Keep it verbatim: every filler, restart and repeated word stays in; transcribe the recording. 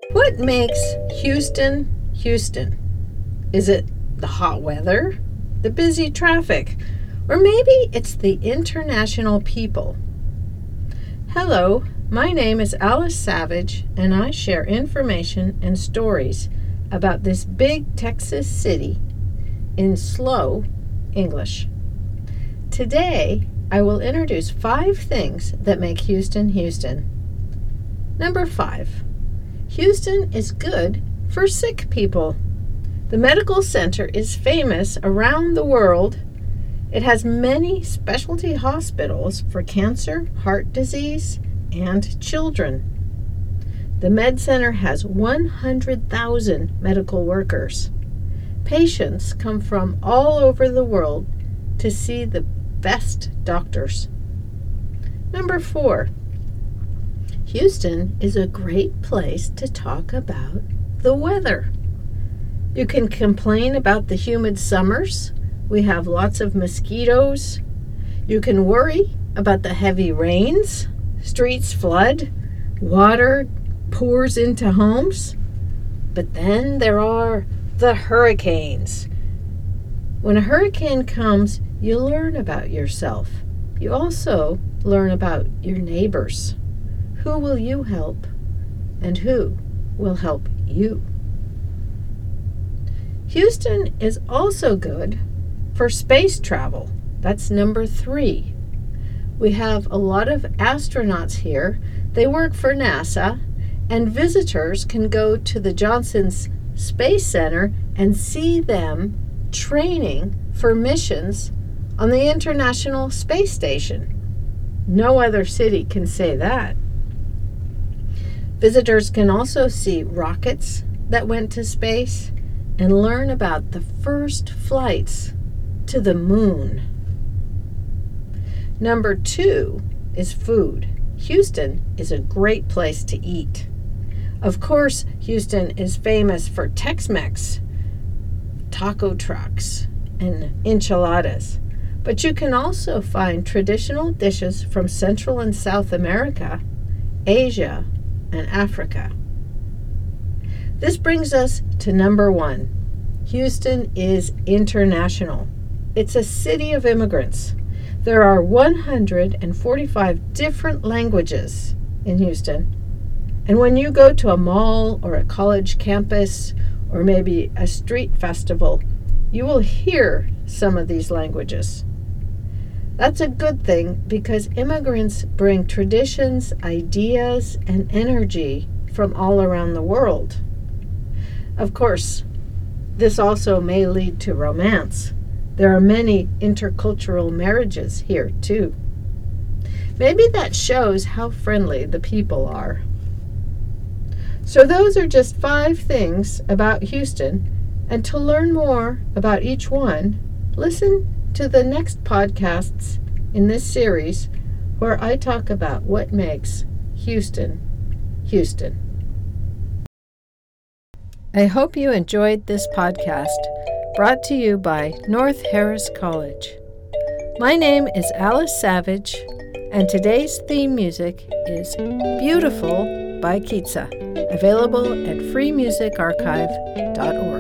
What makes Houston, Houston? Is it the hot weather, the busy traffic, or maybe it's the international people? Hello, my name is Alice Savage, and I share information and stories about this big Texas city in slow English. Today, I will introduce five things that make Houston, Houston. Number five. Houston is good for sick people. The medical center is famous around the world. It has many specialty hospitals for cancer, heart disease, and children. The Med Center has one hundred thousand medical workers. Patients come from all over the world to see the best doctors. Number four. Houston is a great place to talk about the weather. You can complain about the humid summers. We have lots of mosquitoes. You can worry about the heavy rains. Streets flood. Water pours into homes. But then there are the hurricanes. When a hurricane comes, you learn about yourself. You also learn about your neighbors. Who will you help, and who will help you? Houston is also good for space travel. That's number three. We have a lot of astronauts here. They work for NASA, and visitors can go to the Johnson Space Center and see them training for missions on the International Space Station. No other city can say that. Visitors can also see rockets that went to space and learn about the first flights to the moon. Number two is food. Houston is a great place to eat. Of course, Houston is famous for Tex-Mex, taco trucks, and enchiladas. But you can also find traditional dishes from Central and South America, Asia, and Africa. This brings us to number one. Houston is international. It's a city of immigrants. There are one hundred forty-five different languages in Houston. And when you go to a mall or a college campus or maybe a street festival, you will hear some of these languages. That's a good thing because immigrants bring traditions, ideas, and energy from all around the world. Of course, this also may lead to romance. There are many intercultural marriages here, too. Maybe that shows how friendly the people are. So those are just five things about Houston, and to learn more about each one, listen to the next podcasts in this series where I talk about what makes Houston, Houston. I hope you enjoyed this podcast brought to you by North Harris College. My name is Alice Savage, and today's theme music is Beautiful by Kitsa, available at free music archive dot org.